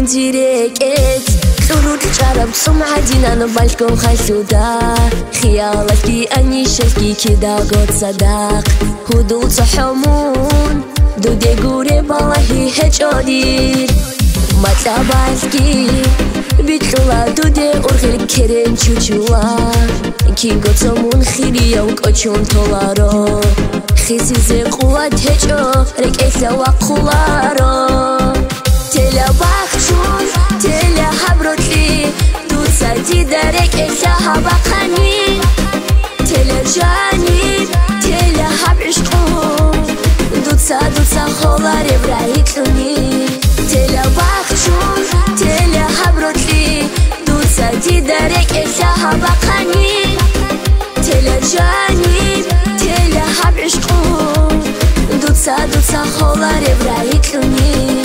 منزيرك خلود جرب سمعتنا نبالكم خلودا خيالك أني شلكي كدا قد صدق هدول صحمون دودي قوري بالله هجودير ما تابالكي بيتلا دودي أرغل كرين چوچوا كي قطمون خيريا وقچون طولارو خيسي زي قوات هجو رك إيسا وقلارو تلا باخشون تلا حبرتلي دود سادي دارك إيسا هبقاني تلا جاني تلا حب عشقون دود سا خولاري برايتلوني تلا باخشون تلا حبرتلي دود سادي دارك إيسا هبقاني تلا جاني تلا حب عشقون دود سا خولاري برايتلوني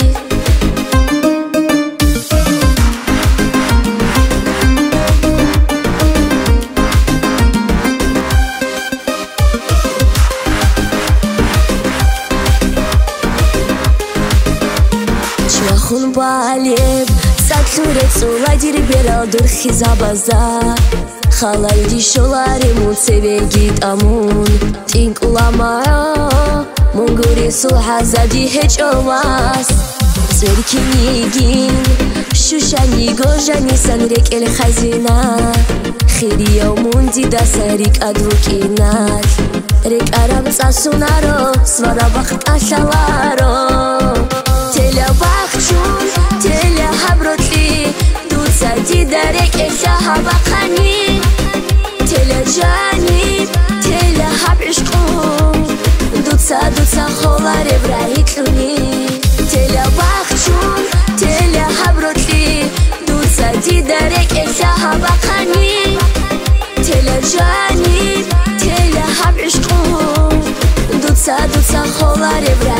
خون باليب ساتلورت سولادير برادر خيزابازا خالال دي شولاري مون سبيجيت امون تينك улама مونغوري سوحازا دي هج اوماس سركينيجين شوشاني غوجاني سنريك الخزينة خيري يومون دي دا سريك ادروكينات ريك ارام ساسونارو سوارا بخت اشالارو تلا باخشون تلا حبرتلي دود سادي دارك إيسا هبقاني تلا جاني تلا حب عشقون دود سا خولاري برايتلوني تلا باخشون تلا حبرتلي دود سادي دارك إيسا هبقاني تلا جاني تلا حب عشقون دود سا خولاري برايتلوني